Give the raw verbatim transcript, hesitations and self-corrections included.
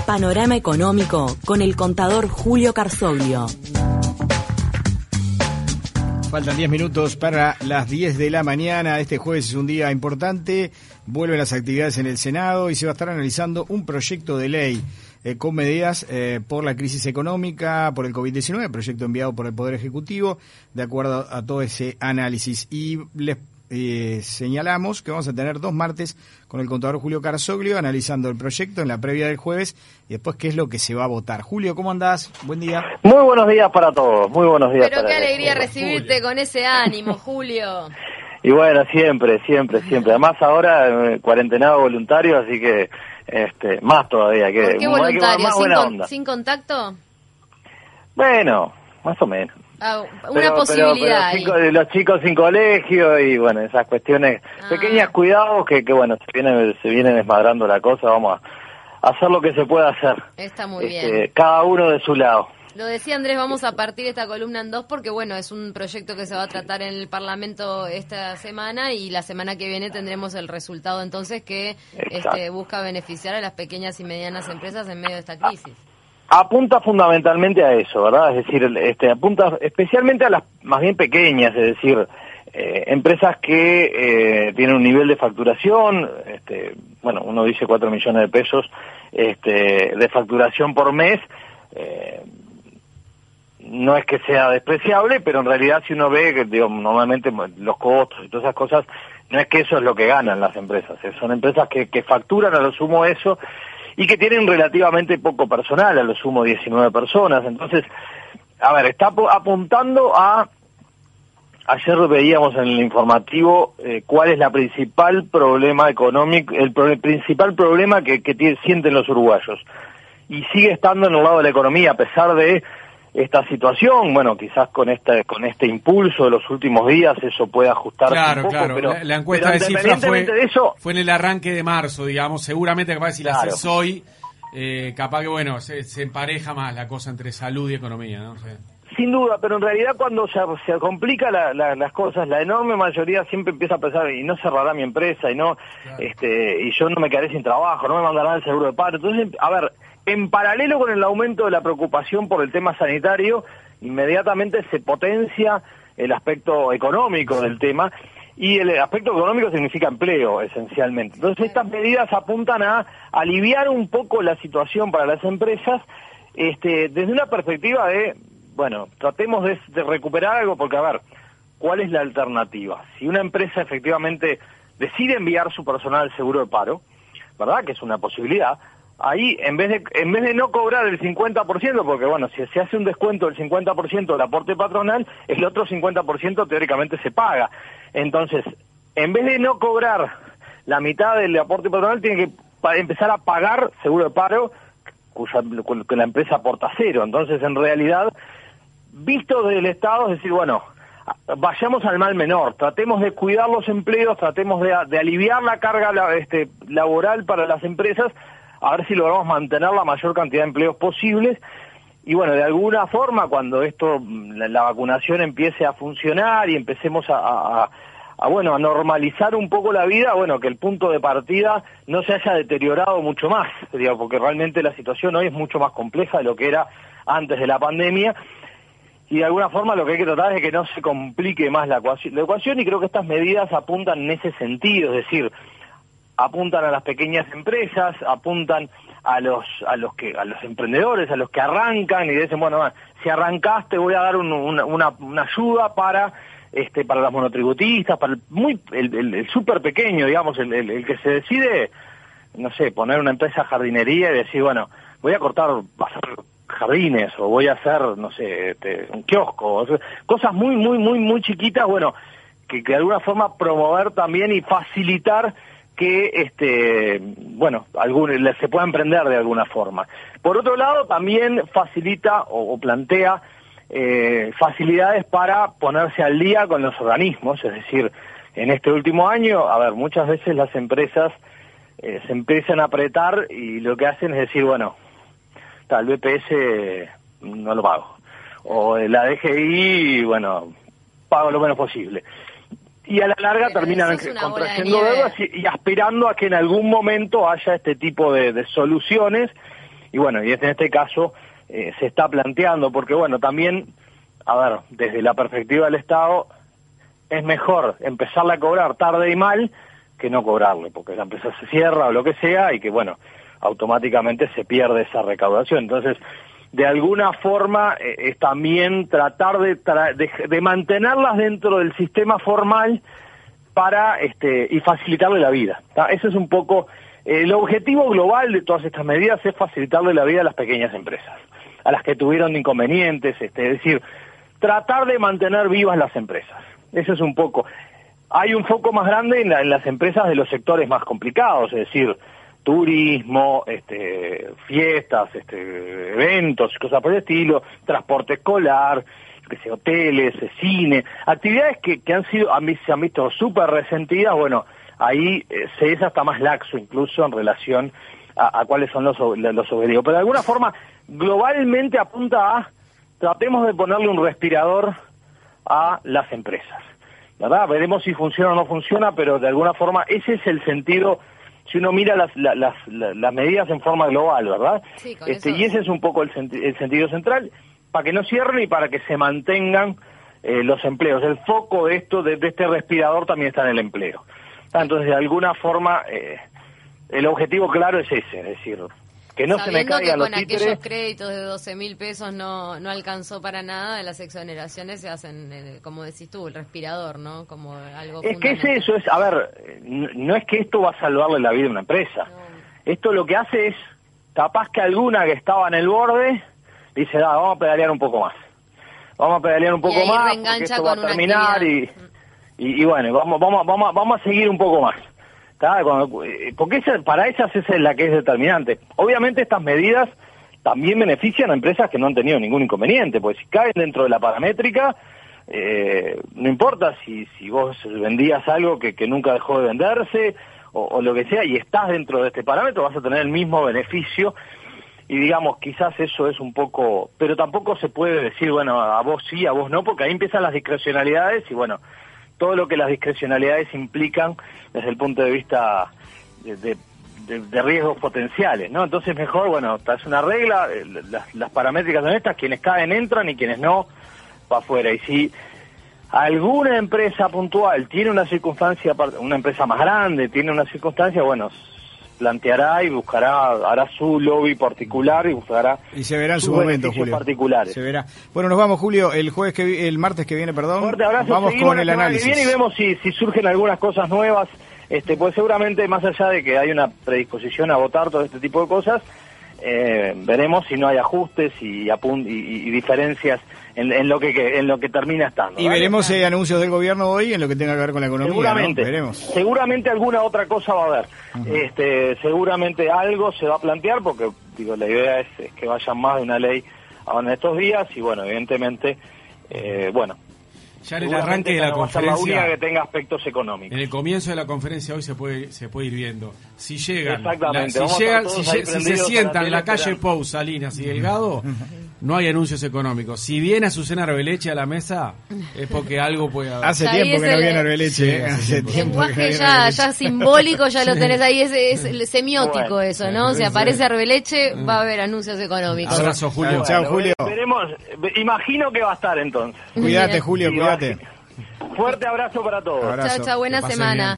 Panorama Económico con el contador Julio Carzoglio. Faltan diez minutos para las diez de la mañana. Este jueves es un día importante. Vuelven las actividades en el Senado y se va a estar analizando un proyecto de ley eh, con medidas eh, por la crisis económica, por el COVID diecinueve, proyecto enviado por el Poder Ejecutivo, de acuerdo a todo ese análisis. Y les eh, señalamos que vamos a tener dos martes con el contador Julio Carzoglio analizando el proyecto en la previa del jueves y después qué es lo que se va a votar. Julio, ¿cómo andás? Buen día. Muy buenos días para todos, muy buenos días. Pero para qué alegría todos. recibirte Julio. Con ese ánimo, Julio. Y bueno, siempre, siempre, siempre. Además ahora eh, cuarentenado voluntario, así que este más todavía. Que, ¿Por qué voluntario? Más ¿Sin, buena con, onda. ¿Sin contacto? Bueno, más o menos. Ah, una pero, posibilidad. Pero, pero chicos, los chicos sin colegio y bueno, esas cuestiones, ah. pequeños cuidados que, que bueno, se viene, se viene desmadrando la cosa, vamos a hacer lo que se pueda hacer. Está muy este, bien. Cada uno de su lado. Lo decía Andrés, vamos a partir esta columna en dos porque, bueno, es un proyecto que se va a tratar en el Parlamento esta semana y la semana que viene tendremos el resultado entonces que este, busca beneficiar a las pequeñas y medianas empresas en medio de esta crisis. Apunta fundamentalmente a eso, ¿verdad? Es decir, este, apunta especialmente a las más bien pequeñas, es decir, eh, empresas que eh, tienen un nivel de facturación, este, bueno, uno dice cuatro millones de pesos este, de facturación por mes, eh, no es que sea despreciable, pero en realidad si uno ve que digo, normalmente los costos y todas esas cosas, no es que eso es lo que ganan las empresas, son empresas que, que facturan a lo sumo eso y que tienen relativamente poco personal, a lo sumo diecinueve personas. Entonces, a ver, está apuntando a, ayer veíamos en el informativo eh, cuál es la principal problema económico, el, pro, el principal problema que, que tiene, sienten los uruguayos. Y sigue estando en el lado de la economía, a pesar de esta situación, bueno, quizás con este con este impulso de los últimos días eso puede ajustarse claro, un poco, claro. pero la, la encuesta de cifras fue, de eso, fue en el arranque de marzo, digamos, seguramente capaz si claro. la haces hoy, eh, capaz que bueno, se, se empareja más la cosa entre salud y economía, ¿no? O sea, sin duda, pero en realidad cuando se, se complica la, la, las cosas, la enorme mayoría siempre empieza a pensar, y no cerrará mi empresa, y no, claro. este, y yo no me quedaré sin trabajo, no me mandarán el seguro de paro. Entonces, a ver, en paralelo con el aumento de la preocupación por el tema sanitario, inmediatamente se potencia el aspecto económico del tema, y el aspecto económico significa empleo, esencialmente. Entonces, estas medidas apuntan a aliviar un poco la situación para las empresas, este, desde una perspectiva de, bueno, tratemos de, de recuperar algo, porque, a ver, ¿cuál es la alternativa? Si una empresa efectivamente decide enviar su personal al seguro de paro, ¿verdad?, que es una posibilidad, ahí, en vez de en vez de no cobrar el cincuenta por ciento, porque bueno, si se hace un descuento del cincuenta por ciento del aporte patronal, el otro cincuenta por ciento teóricamente se paga. Entonces, en vez de no cobrar la mitad del aporte patronal, tiene que pa- empezar a pagar seguro de paro, cuya que la empresa aporta cero. Entonces, en realidad, visto desde el Estado, es decir, bueno, vayamos al mal menor, tratemos de cuidar los empleos, tratemos de, de aliviar la carga este, laboral para las empresas, a ver si logramos mantener la mayor cantidad de empleos posibles. Y bueno, de alguna forma, cuando esto, la, la vacunación empiece a funcionar y empecemos a, a, a, bueno, a normalizar un poco la vida, bueno, que el punto de partida no se haya deteriorado mucho más, digo, porque realmente la situación hoy es mucho más compleja de lo que era antes de la pandemia. Y de alguna forma lo que hay que tratar es de que no se complique más la ecuación, la ecuación y creo que estas medidas apuntan en ese sentido, es decir, apuntan a las pequeñas empresas, apuntan a los a los que a los emprendedores, a los que arrancan y dicen, bueno, si arrancaste voy a dar un, una, una, una ayuda para este para las monotributistas, para el muy el, el, el súper pequeño, digamos, el, el, el que se decide, no sé, poner una empresa de jardinería y decir, bueno, voy a cortar, hacer jardines o voy a hacer, no sé, este, un kiosco, o sea, cosas muy, muy, muy, muy chiquitas, bueno, que, que de alguna forma promover también y facilitar que, este, bueno, algún, se pueda emprender de alguna forma. Por otro lado, también facilita o, o plantea eh, facilidades para ponerse al día con los organismos, es decir, en este último año, a ver, muchas veces las empresas eh, se empiezan a apretar y lo que hacen es decir, bueno, tal B P S no lo pago, o la D G I, bueno, pago lo menos posible. Y a la larga Pero terminan contrayendo deudas y, y aspirando a que en algún momento haya este tipo de, de soluciones y bueno, y en este caso eh, se está planteando, porque bueno, también, a ver, desde la perspectiva del Estado, es mejor empezarle a cobrar tarde y mal que no cobrarle, porque la empresa se cierra o lo que sea, y que bueno, automáticamente se pierde esa recaudación. Entonces, de alguna forma, eh, es también tratar de, tra de, de mantenerlas dentro del sistema formal para este y facilitarle la vida, ¿tá? Ese es un poco eh, el objetivo global de todas estas medidas, es facilitarle la vida a las pequeñas empresas, a las que tuvieron inconvenientes, este, es decir, tratar de mantener vivas las empresas. Ese es un poco. Hay un foco más grande en, la, en las empresas de los sectores más complicados, es decir, turismo, este, fiestas, este, eventos, cosas por el estilo, transporte escolar, que sea, hoteles, cine, actividades que, que han sido, a mí se han visto súper resentidas. Bueno, ahí eh, se es hasta más laxo incluso en relación a, a cuáles son los, los objetivos. Pero de alguna forma, globalmente apunta a, tratemos de ponerle un respirador a las empresas, ¿verdad? Veremos si funciona o no funciona, pero de alguna forma ese es el sentido, si uno mira las, las, las, las medidas en forma global, ¿verdad? Sí, este, eso... Y ese es un poco el, senti el sentido central, para que no cierren y para que se mantengan eh, los empleos. El foco de esto, de, de este respirador, también está en el empleo. Entonces, de alguna forma, eh, el objetivo claro es ese, es decir, que no se me caiga los títeres. Sabiendo que con aquellos créditos de doce mil pesos no no alcanzó para nada, las exoneraciones se hacen, eh, como decís tú, el respirador, ¿no? Como algo Es que es eso, es, a ver, no es que esto va a salvarle la vida a una empresa. No. Esto lo que hace es, capaz que alguna que estaba en el borde, dice, ah, vamos a pedalear un poco más. Vamos a pedalear un poco más, porque esto va a terminar y, y, y bueno, vamos, vamos, vamos, vamos a seguir un poco más. Cuando, porque esa, para esas esa es la que es determinante. Obviamente estas medidas también benefician a empresas que no han tenido ningún inconveniente, porque si caen dentro de la paramétrica, eh, no importa si, si vos vendías algo que, que nunca dejó de venderse o, o lo que sea, y estás dentro de este parámetro, vas a tener el mismo beneficio. Y digamos, quizás eso es un poco, pero tampoco se puede decir, bueno, a vos sí, a vos no, porque ahí empiezan las discrecionalidades y bueno, todo lo que las discrecionalidades implican desde el punto de vista de, de, de, de riesgos potenciales, ¿no? Entonces mejor, bueno, es una regla, las, las paramétricas son estas, quienes caen entran y quienes no, va afuera. Y si alguna empresa puntual tiene una circunstancia, una empresa más grande tiene una circunstancia, bueno, planteará y buscará, hará su lobby particular y buscará y se verá en su momento, Julio, particulares. Se verá. Bueno, nos vamos, Julio, el jueves que el martes que viene, perdón. Fuerte abrazo, vamos con el análisis. Que viene y vemos si si surgen algunas cosas nuevas, este pues seguramente más allá de que hay una predisposición a votar todo este tipo de cosas, eh, veremos si no hay ajustes y apun y, y, y diferencias en, en lo que, que en lo que termina estando. Y ¿vale? Veremos eh, anuncios del gobierno hoy en lo que tenga que ver con la economía. Seguramente, ¿no? Veremos. Seguramente alguna otra cosa va a haber. Uh-huh. Este, seguramente algo se va a plantear, porque digo la idea es, es que vayan más de una ley ahora en estos días y bueno, evidentemente, eh, bueno. Ya en el arranque de la conferencia, la única que tenga aspectos económicos. En el comienzo de la conferencia hoy se puede se puede ir viendo. Si llegan, la, si, Vamos llegan si, si se sientan en la calle Pou, Salinas y Delgado, no hay anuncios económicos. Si viene Azucena Arbeleche a la mesa, es porque algo puede haber. Hace tiempo que no el, viene Arbeleche. Sí, ¿eh? hace Hace tiempo. tiempo lenguaje que no ya, ya simbólico, ya lo tenés ahí, es, es semiótico bueno, eso, ¿no? Si aparece Arbeleche, Mm. va a haber anuncios económicos. Abrazo, Julio. Bueno, chao, Julio. Veremos, imagino que va a estar entonces. Cuídate, Julio, cuídate. Fuerte abrazo para todos. Abrazo. Chao, chao, buena Que pasen semana. bien.